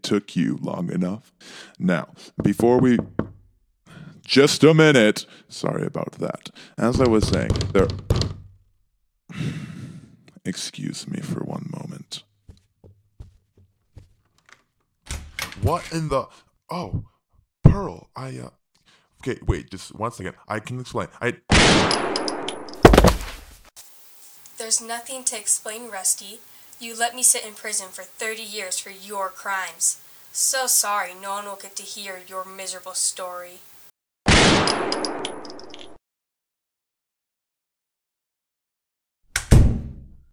took you long enough. Now, before we... Just a minute. Sorry about that. As I was saying, there... Excuse me for one moment. What in the... Oh, Pearl, Okay, wait, just 1 second. I can explain. There's nothing to explain, Rusty. You let me sit in prison for 30 years for your crimes. So sorry no one will get to hear your miserable story.